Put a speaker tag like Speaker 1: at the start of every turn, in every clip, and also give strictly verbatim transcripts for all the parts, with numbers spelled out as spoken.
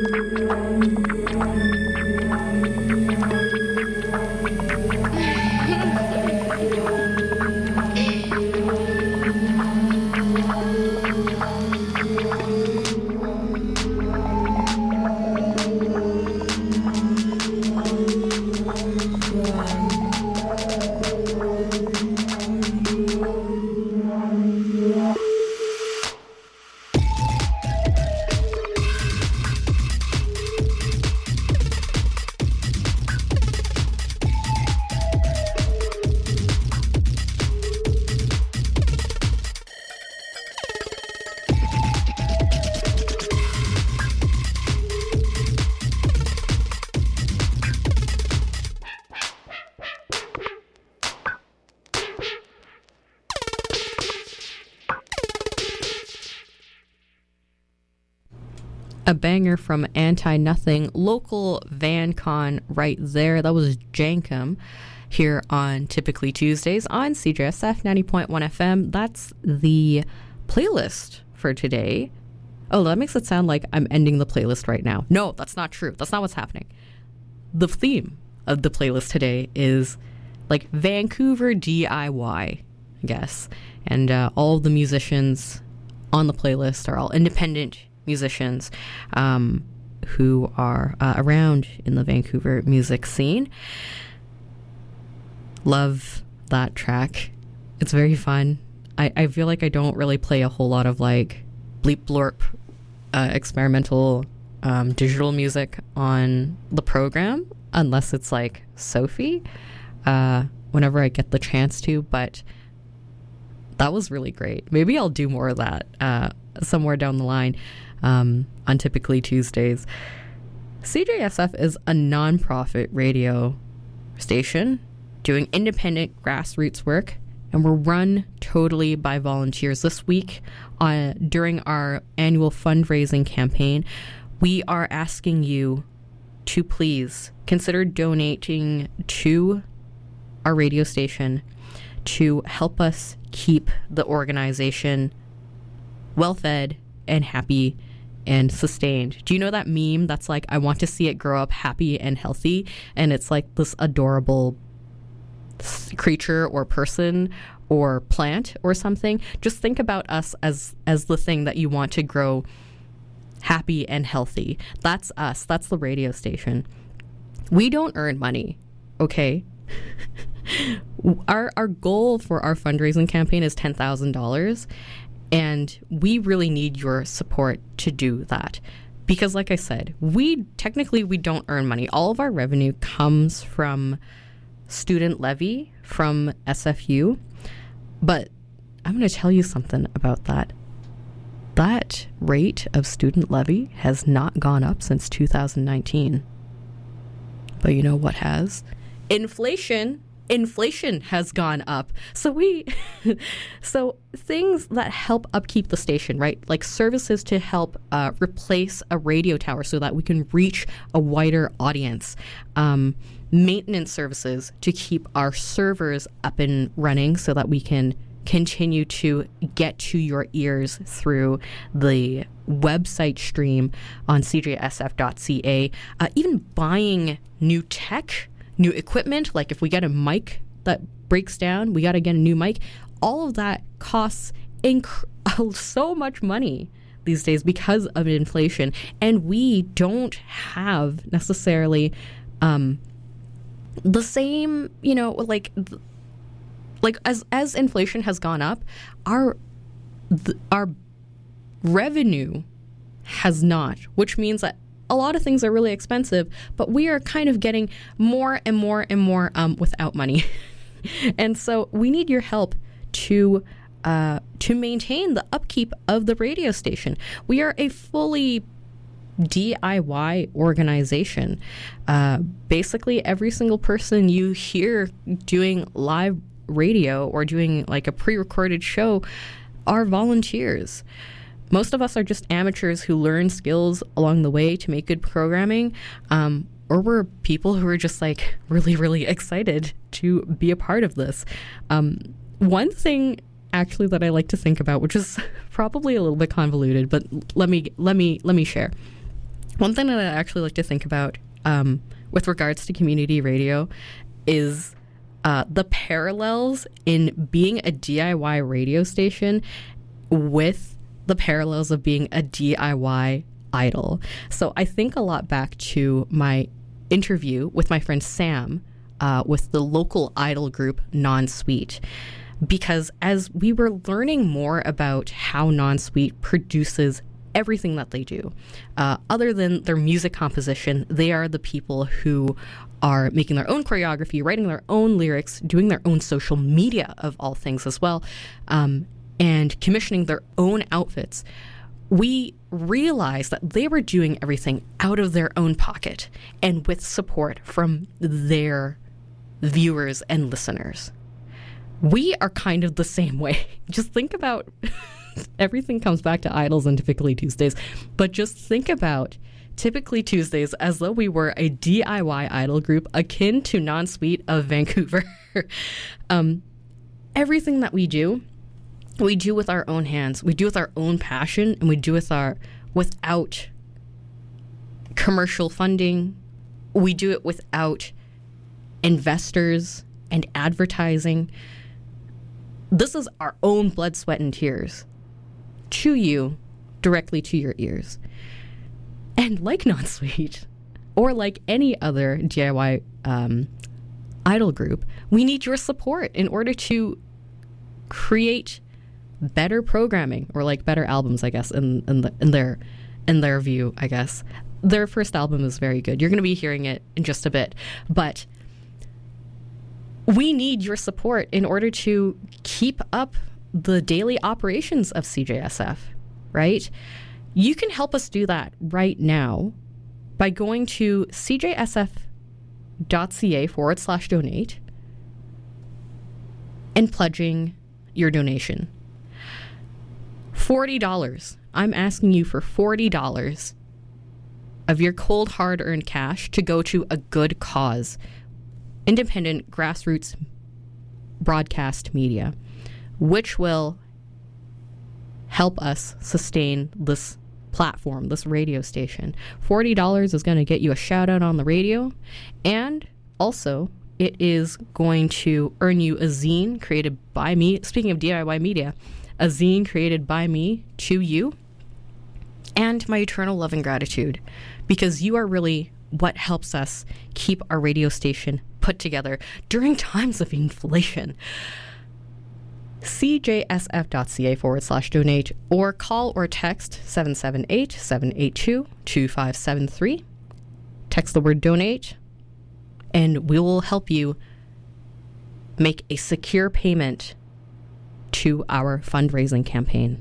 Speaker 1: A banger from Anti-Nothing, local VanCon right there. That was Jankum here on Typically Tuesdays on C J S F ninety point one F M. That's the playlist for today. Oh, that makes it sound like I'm ending the playlist right now. No, that's not true. That's not what's happening. The theme of the playlist today is like Vancouver D I Y, I guess. And uh, all of the musicians on the playlist are all independent musicians um, who are uh, around in the Vancouver music scene. Love that track. It's very fun. I, I feel like I don't really play a whole lot of like bleep blorp uh, experimental um, digital music on the program unless it's like Sophie uh, whenever I get the chance to, but that was really great. Maybe I'll do more of that uh, somewhere down the line. Um, on Typically Tuesdays. C J S F is a non-profit radio station doing independent grassroots work, and we're run totally by volunteers. This week, uh, during our annual fundraising campaign, we are asking you to please consider donating to our radio station to help us keep the organization well-fed and happy and sustained. Do you know that meme that's like, I want to see it grow up happy and healthy, and it's like this adorable creature or person or plant or something? Just think about us as as the thing that you want to grow happy and healthy. That's us. That's the radio station. We don't earn money, okay? our our goal for our fundraising campaign is ten thousand dollars. And we really need your support to do that. Because like I said, we technically we don't earn money. All of our revenue comes from student levy from S F U. But I'm going to tell you something about that. That rate of student levy has not gone up since two thousand nineteen. But you know what has? Inflation. Inflation has gone up. So we, so things that help upkeep the station, right? Like services to help uh, replace a radio tower so that we can reach a wider audience. Um, maintenance services to keep our servers up and running so that we can continue to get to your ears through the website stream on c j s f dot c a. Uh, even buying new tech, new equipment, like if we get a mic that breaks down, we got to get a new mic. All of that costs inc- so much money these days because of inflation. And we don't have necessarily um, the same, you know, like, like as as inflation has gone up, our th- our revenue has not, which means that a lot of things are really expensive, but we are kind of getting more and more and more um, without money. And so we need your help to uh, to maintain the upkeep of the radio station. We are a fully D I Y organization. Uh, basically, every single person you hear doing live radio or doing like a pre-recorded show are volunteers. Most of us are just amateurs who learn skills along the way to make good programming, um, or we're people who are just like really, really excited to be a part of this. Um, one thing actually that I like to think about, which is probably a little bit convoluted, but let me let me let me share. One thing that I actually like to think about um, with regards to community radio is uh, the parallels in being a D I Y radio station with the parallels of being a D I Y idol. So I think a lot back to my interview with my friend Sam uh, with the local idol group Non-Sweet. Because as we were learning more about how Non-Sweet produces everything that they do, uh, other than their music composition, they are the people who are making their own choreography, writing their own lyrics, doing their own social media of all things as well, um, and commissioning their own outfits. We realized that they were doing everything out of their own pocket and with support from their viewers and listeners. We are kind of the same way. Just think about everything comes back to Idols and Typically Tuesdays, but just think about Typically Tuesdays as though we were a D I Y idol group akin to Non-Sweet of Vancouver. um, everything that we do, we do with our own hands. We do with our own passion, and we do with our without commercial funding. We do it without investors and advertising. This is our own blood, sweat, and tears to you, directly to your ears. And like Non-Sweet, or like any other D I Y um, idol group, we need your support in order to create better programming, or like better albums, I guess, in in, the, in their in their view, I guess. Their first album is very good. You're going to be hearing it in just a bit, but we need your support in order to keep up the daily operations of C J S F, right? You can help us do that right now by going to cjsf.ca forward slash donate and pledging your donation. forty dollars. I'm asking you for forty dollars of your cold, hard-earned cash to go to a good cause. Independent grassroots broadcast media, which will help us sustain this platform, this radio station. forty dollars is going to get you a shout out on the radio, and also it is going to earn you a zine created by me. Speaking of D I Y media, a zine created by me to you, and my eternal love and gratitude, because you are really what helps us keep our radio station put together during times of inflation. cjsf.ca forward slash donate, or call or text seven seven eight, seven eight two, two five seven three. Text the word donate, and we will help you make a secure payment to our fundraising campaign.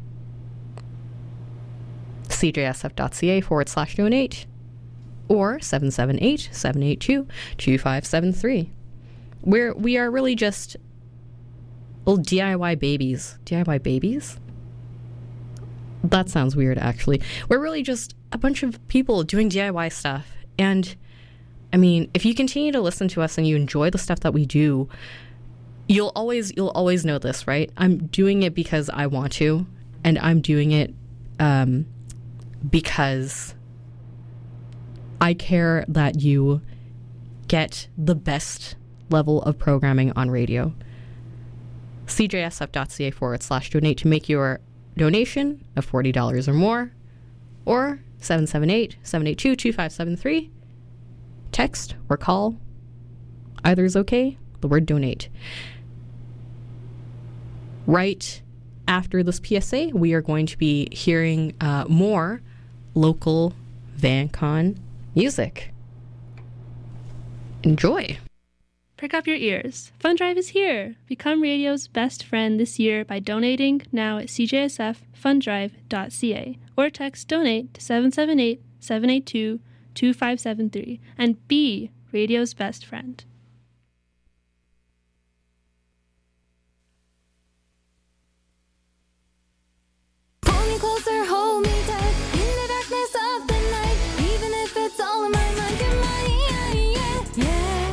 Speaker 1: cjsf.ca forward slash donate, or seven seven eight, seven eight two, two five seven three. We're, we are really just little D I Y babies. D I Y babies? That sounds weird, actually. We're really just a bunch of people doing D I Y stuff. And, I mean, if you continue to listen to us and you enjoy the stuff that we do, you'll always, you'll always know this, right? I'm doing it because I want to, and I'm doing it um, because I care that you get the best level of programming on radio. cjsf.ca forward slash donate to make your donation of forty dollars or more, or seven seven eight, seven eight two, two five seven three. Text or call. Either is okay. The word donate. Right after this P S A, we are going to be hearing uh, more local VanCon music. Enjoy.
Speaker 2: Prick up your ears. Fund Drive is here. Become radio's best friend this year by donating now at c j s f fund drive dot c a, or text donate to seven seven eight, seven eight two, two five seven three and be radio's best friend.
Speaker 3: Pull me closer, hold me tight in the darkness of the night, even if it's all in my mind. You're mine, yeah, yeah, yeah.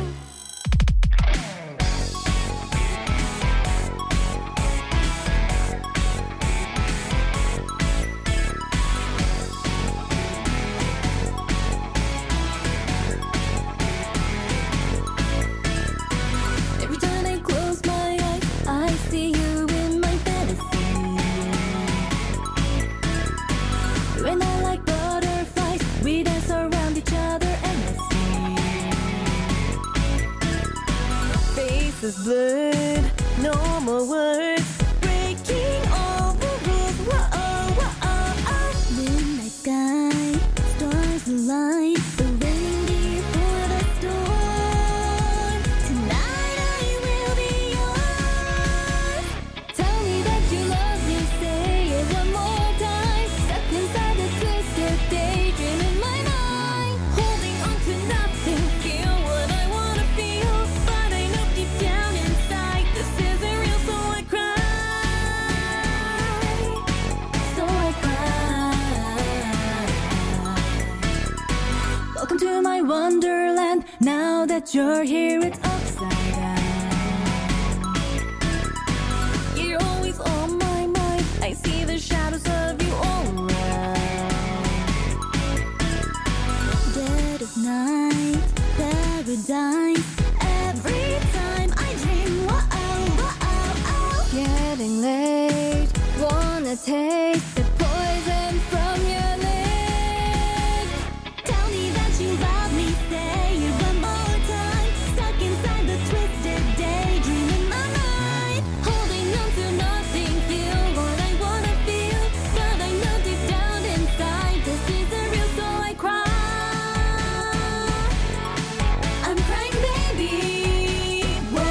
Speaker 3: find each other endlessly. Faces blurred, no more words, breaking all the rules. Whoa, whoa, midnight sky, stars align, the rain before the storm. Tonight I will be yours. Tell me that you love me, say it one more time. Stuck inside the twisted daydream in my mind, holding on to nothing, feel what I wanna feel, but I know deep down inside this isn't real, so I cry, so I cry. Welcome to my wonderland. Now that you're here, it's upside down. You're always on my mind. I see the shadows of you all around. Dead of night, paradise. Every time I dream, whoa, whoa, getting late. Wanna taste the poison from your lips. Tell me that you love me, say it one more time. Stuck inside the twisted daydream in my mind, holding on to nothing, feel what I wanna feel, but I know deep down inside this isn't real, so I cry. I'm crying, baby. Whoa.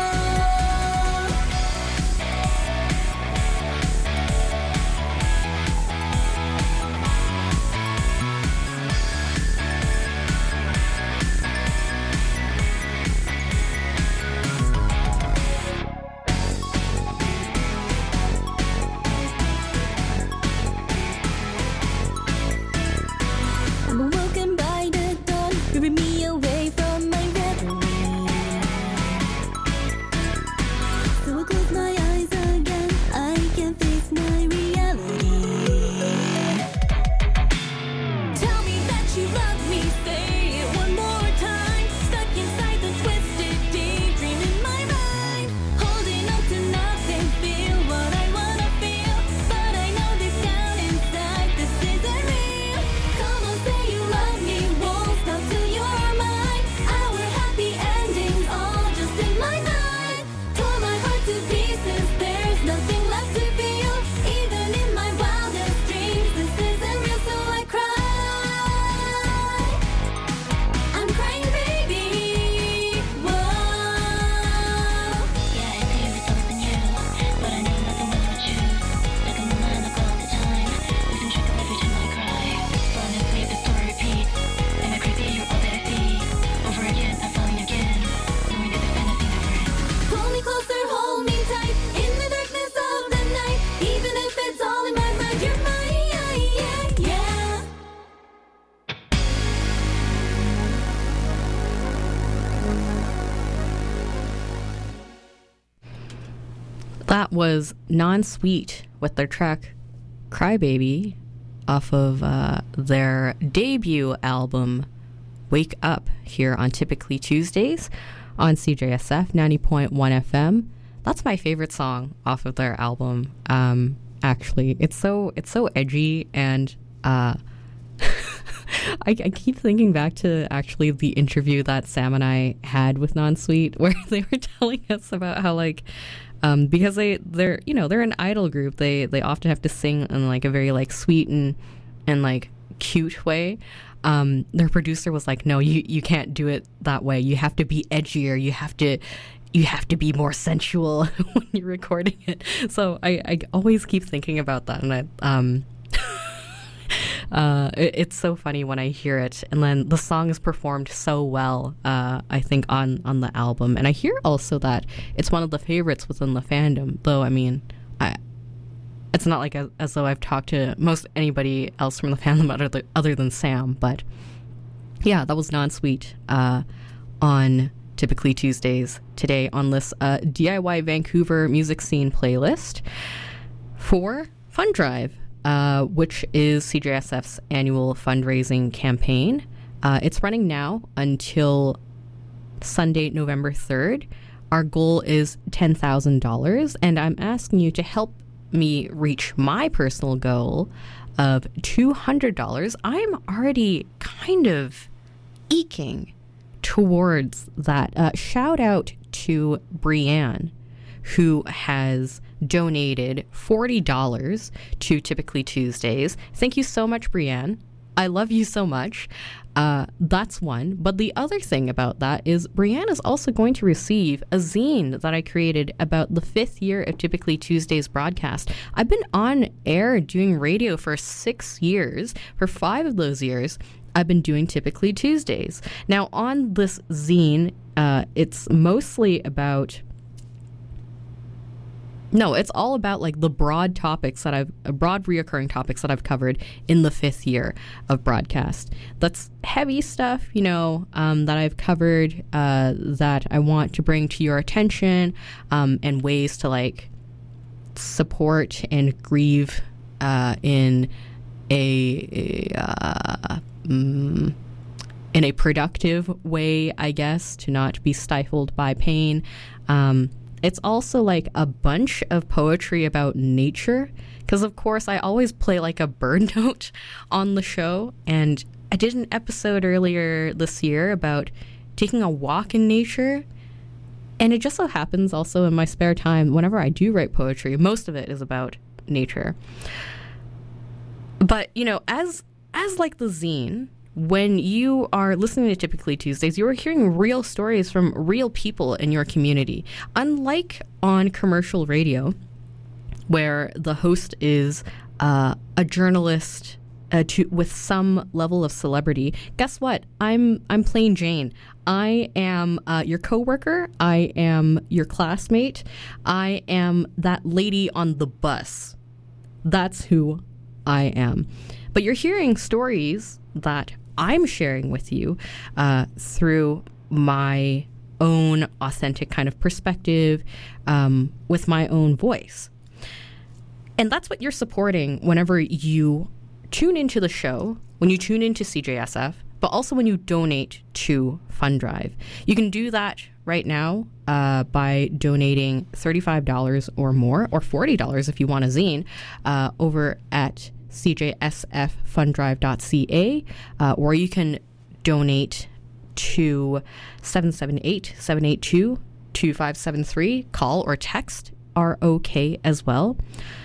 Speaker 3: I'm awoken by the dawn, ripping me away from my reverie. So I close my eyes again, I can face my reality. Tell me that you love me, say it one more time. Stuck inside the twisted daydream in my mind, holding on to nothing, feel what I wanna feel, but I know deep down inside this isn't real. Come on, say you love me, won't stop till you're mine. Our happy endings all just in my mind. Tore my heart to pieces, there's nothing left to feel. Even in my wildest dreams, this isn't real, so I cry. I'm crying, baby. Whoa.
Speaker 4: Yeah, I knew it's always been you, but I knew nothing was but you. Stuck in my mind like all the time, losing track of every time I cry. Falling asleep, the story repeats. Am I crazy? You're all that I see. Over again, I'm falling again, knowing that the fantasy never ends.
Speaker 3: Pull me closer, hold me tight, in the darkness of the night. Even if it's all in my mind, you're mine, yeah, yeah.
Speaker 1: That was Non-Sweet with their track Crybaby off of uh, their debut album Wake Up here on Typically Tuesdays on C J S F ninety point one F M. That's my favorite song off of their album. Um, actually, it's so it's so edgy, and uh, I, I keep thinking back to actually the interview that Sam and I had with Non-Sweet, where they were telling us about how, like, um, because they they're you know they're an idol group, they they often have to sing in like a very like sweet and and like cute way. Um, their producer was like, no, you you can't do it that way. You have to be edgier. You have to you have to be more sensual when you're recording it. So I, I always keep thinking about that, and I um. Uh, it, it's so funny when I hear it, and then the song is performed so well, uh, I think, on, on the album. And I hear also that it's one of the favorites within the fandom, though, I mean, I, it's not like as, as though I've talked to most anybody else from the fandom other, other than Sam, but yeah, that was Non-Sweet uh, on Typically Tuesdays today on this uh, D I Y Vancouver music scene playlist for Fun Drive. Uh, which is C J S F's annual fundraising campaign. Uh, it's running now until Sunday, November third. Our goal is ten thousand dollars, and I'm asking you to help me reach my personal goal of two hundred dollars, I'm already kind of eking towards that. Uh, shout out to Brianne, who has donated forty dollars to Typically Tuesdays. Thank you so much, Brianne. I love you so much. Uh, that's one. But the other thing about that is Brianne is also going to receive a zine that I created about the fifth year of Typically Tuesdays broadcast. I've been on air doing radio for six years. For five of those years, I've been doing Typically Tuesdays. Now, on this zine, uh, it's mostly about... No, it's all about like the broad topics that I've, uh, broad reoccurring topics that I've covered in the fifth year of broadcast. That's heavy stuff, you know, um, that I've covered, uh, that I want to bring to your attention, um, and ways to like support and grieve, uh, in a, uh, mm, in a productive way, I guess, to not be stifled by pain. Um, It's also like a bunch of poetry about nature, because of course I always play like a bird note on the show, and I did an episode earlier this year about taking a walk in nature, and it just so happens also in my spare time, whenever I do write poetry, most of it is about nature. But, you know, as as like the zine, when you are listening to Typically Tuesdays, you are hearing real stories from real people in your community. Unlike on commercial radio, where the host is uh, a journalist uh, to, with some level of celebrity, guess what? I'm I'm plain Jane. I am uh, your coworker. I am your classmate. I am that lady on the bus. That's who I am. But you're hearing stories that I'm sharing with you uh, through my own authentic kind of perspective, um, with my own voice. And that's what you're supporting whenever you tune into the show, when you tune into C J S F, but also when you donate to FundDrive. You can do that right now uh, by donating thirty-five dollars or more, or forty dollars if you want a zine, uh, over at c j s f fund drive dot c a, uh, or you can donate to seven seven eight, seven eight two, two five seven three. Call or text are okay as well.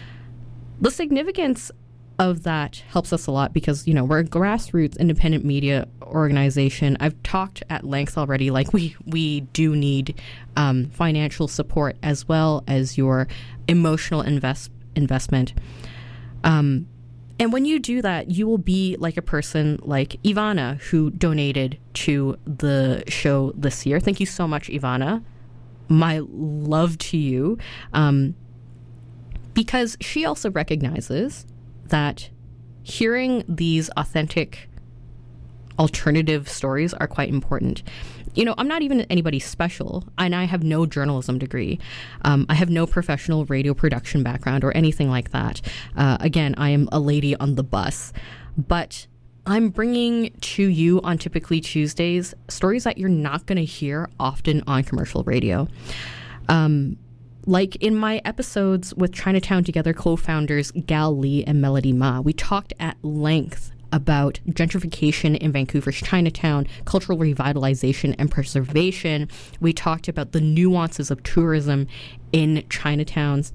Speaker 1: The significance of that helps us a lot because, you know, we're a grassroots independent media organization. I've talked at length already, like we, we do need um, financial support as well as your emotional invest investment. Um, And when you do that, you will be like a person like Ivana, who donated to the show this year. Thank you so much, Ivana. My love to you. Um, because she also recognizes that hearing these authentic alternative stories are quite important. You know, I'm not even anybody special, and I have no journalism degree. Um, I have no professional radio production background or anything like that. Uh, again, I am a lady on the bus. But I'm bringing to you on Typically Tuesdays stories that you're not going to hear often on commercial radio. Um, like in my episodes with Chinatown Together co-founders Gal Lee and Melody Ma, we talked at length about gentrification in Vancouver's Chinatown, cultural revitalization and preservation. We talked about the nuances of tourism in Chinatowns.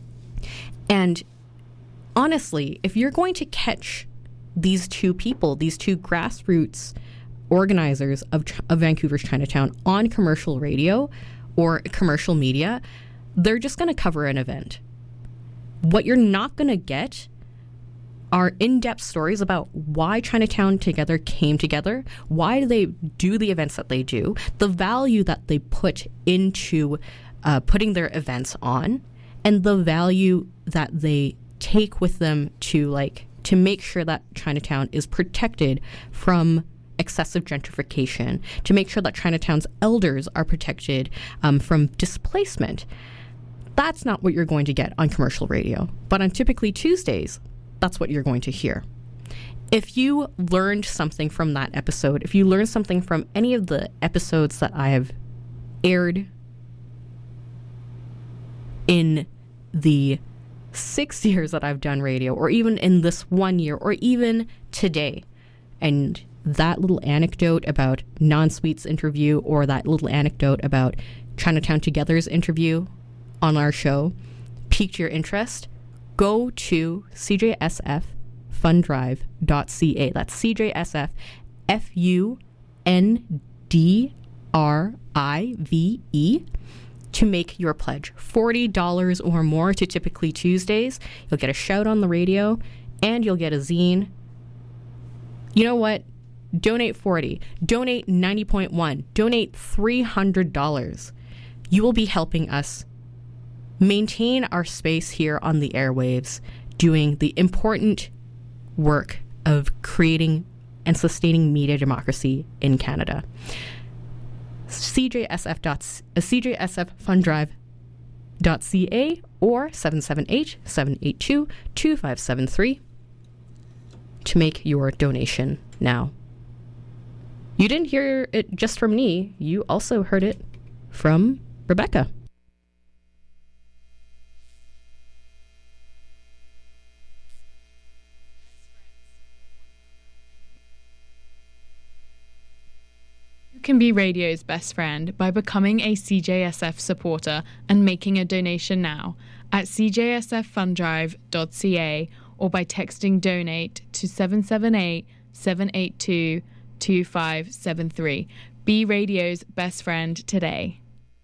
Speaker 1: And honestly, if you're going to catch these two people, these two grassroots organizers of, of Vancouver's Chinatown on commercial radio or commercial media, they're just going to cover an event. What you're not going to get are in-depth stories about why Chinatown Together came together, why do they do the events that they do, the value that they put into uh, putting their events on, and the value that they take with them to like to make sure that Chinatown is protected from excessive gentrification, to make sure that Chinatown's elders are protected um, from displacement. That's not what you're going to get on commercial radio. But on Typically Tuesdays, that's what you're going to hear. If you learned something from that episode, if you learned something from any of the episodes that I have aired in the six years that I've done radio, or even in this one year, or even today. And that little anecdote about Non-Sweet's interview, or that little anecdote about Chinatown Together's interview on our show piqued your interest, go to c j s f fund drive dot c a. That's C J S F F U N D R I V E to make your pledge. forty dollars or more to Typically Tuesdays. You'll get a shout on the radio, and you'll get a zine. You know what? Donate forty. Donate ninety point one. Donate three hundred dollars. You will be helping us maintain our space here on the airwaves, doing the important work of creating and sustaining media democracy in Canada. C J S F dot, uh, C J S F fund drive dot c a or seven seven eight, seven eight two, two five seven three to make your donation now. You didn't hear it just from me. You also heard it from Rebecca.
Speaker 5: You can be radio's best friend by becoming a C J S F supporter and making a donation now at c j s f fund drive dot c a or by texting donate to seven seven eight, seven eight two, two five seven three. Be radio's best friend today.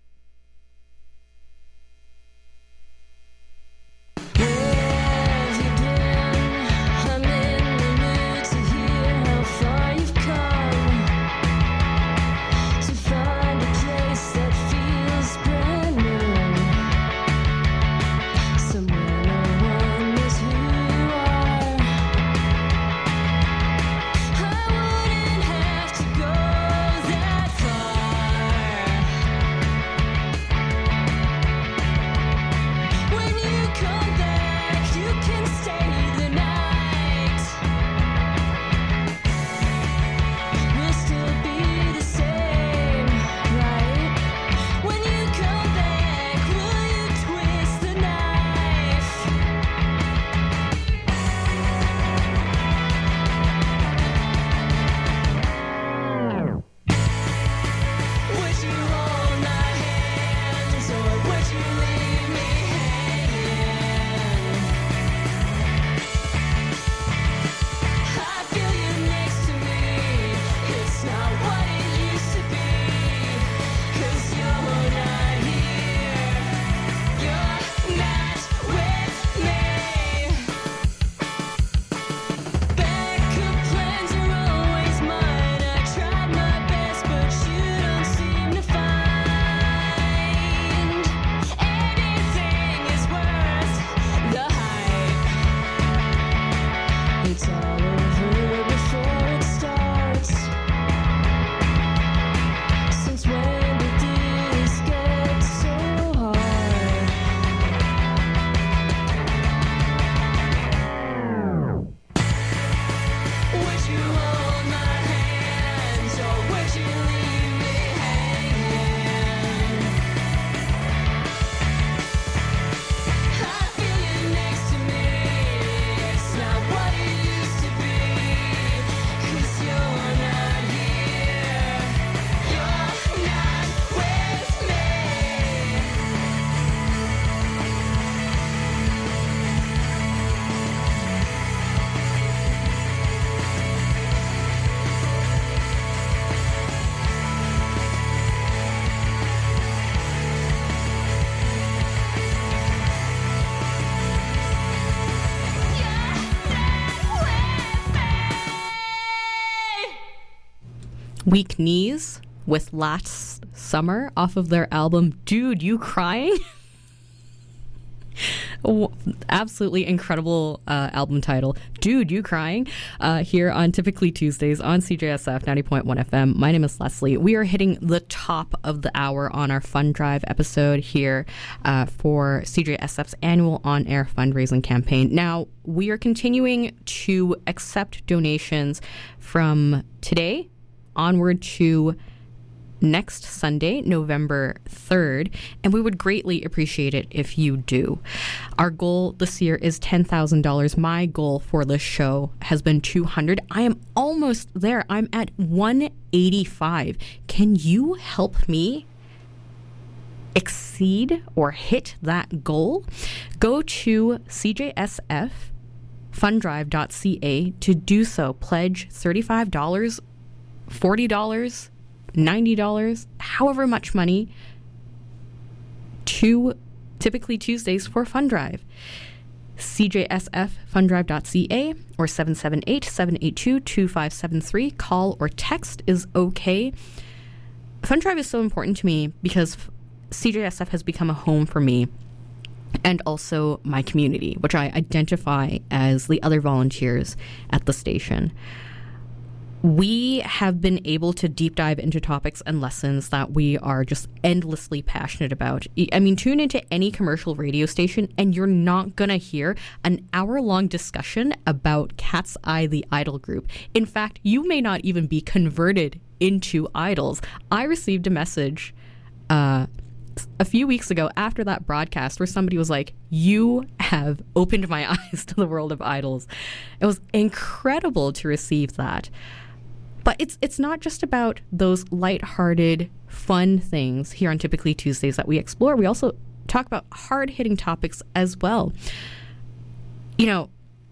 Speaker 1: Weak Knees with Last Summer off of their album Dude, You Crying? Oh, absolutely incredible uh, album title, Dude, You Crying? Uh, here on Typically Tuesdays on C J S F ninety point one F M. My name is Leslie. We are hitting the top of the hour on our Fund Drive episode here uh, for C J S F's annual on-air fundraising campaign. Now, we are continuing to accept donations from today onward to next Sunday, November third, and we would greatly appreciate it if you do. Our goal this year is ten thousand dollars. My goal for this show has been two hundred dollars. I am almost there. I'm at one eighty-five. Can you help me exceed or hit that goal? Go to c j s f fundrive dot c a to do so. Pledge thirty-five dollars, forty dollars, ninety dollars, however much money, to Typically Tuesdays for Fun Drive. c j s f fundrive dot c a or seven seven eight, seven eight two, two five seven three. Call or text is okay. Fun Drive is so important to me because C J S F has become a home for me and also my community, which I identify as the other volunteers at the station. We have been able to deep dive into topics and lessons that we are just endlessly passionate about. I mean, tune into any commercial radio station and you're not going to hear an hour-long discussion about Cat's Eye, the idol group. In fact, you may not even be converted into idols. I received a message uh, a few weeks ago after that broadcast where somebody was like, you have opened my eyes to the world of idols. It was incredible to receive that. But it's it's not just about those lighthearted, fun things here on Typically Tuesdays that we explore. We also talk about hard-hitting topics as well. You know,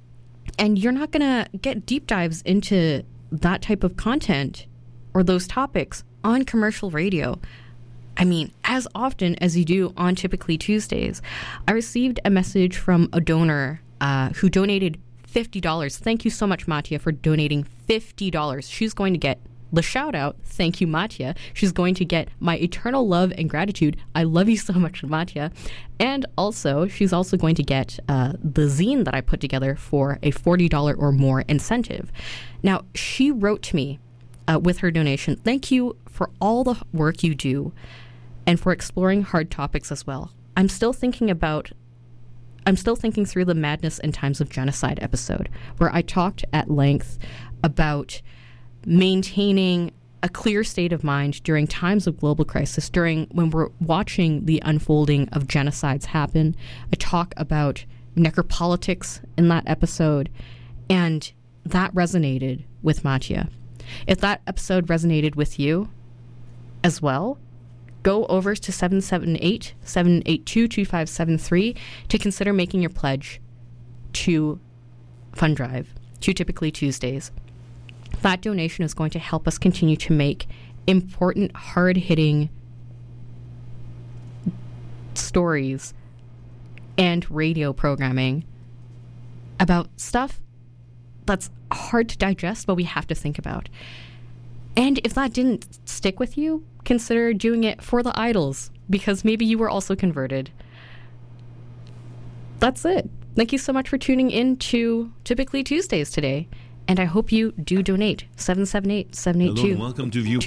Speaker 1: and you're not going to get deep dives into that type of content or those topics on commercial radio. I mean, as often as you do on Typically Tuesdays. I received a message from a donor uh, who donated fifty dollars. Thank you so much, Mattia, for donating fifty dollars. She's going to get the shout out. Thank you, Mattia. She's going to get my eternal love and gratitude. I love you so much, Mattia. And also, she's also going to get uh, the zine that I put together for a forty dollars or more incentive. Now, she wrote to me uh, with her donation. Thank you for all the work you do and for exploring hard topics as well. I'm still thinking about I'm still thinking through the Madness and Times of Genocide episode, where I talked at length about maintaining a clear state of mind during times of global crisis, during when we're watching the unfolding of genocides happen. I talk about necropolitics in that episode, and that resonated with Mattia. If that episode resonated with you as well, go over to seven seven eight, seven eight two, two five seven three to consider making your pledge to Fun Drive, to Typically Tuesdays. That donation is going to help us continue to make important, hard-hitting stories and radio programming about stuff that's hard to digest, but we have to think about. And if that didn't stick with you, consider doing it for the idols, because maybe you were also converted. That's it. Thank you so much for tuning in to Typically Tuesdays today. And I hope you do donate. seven seven eight, seven eight two,
Speaker 6: Hello and welcome to Viewpoint